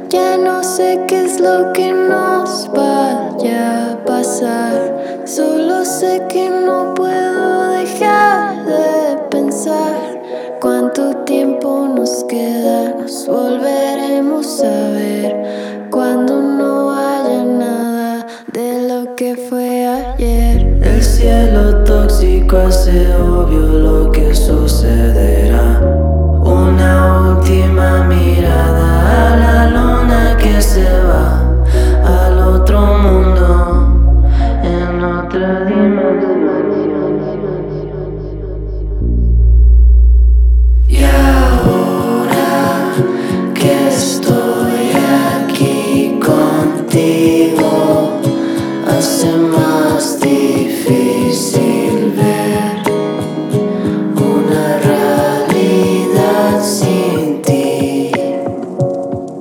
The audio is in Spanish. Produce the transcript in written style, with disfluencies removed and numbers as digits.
Ya no sé qué es lo que nos vaya a pasar. Solo sé que no puedo dejar de pensar cuánto tiempo nos queda. Nos volveremos a ver cuando no haya nada de lo que fue ayer. El cielo tóxico hace obvio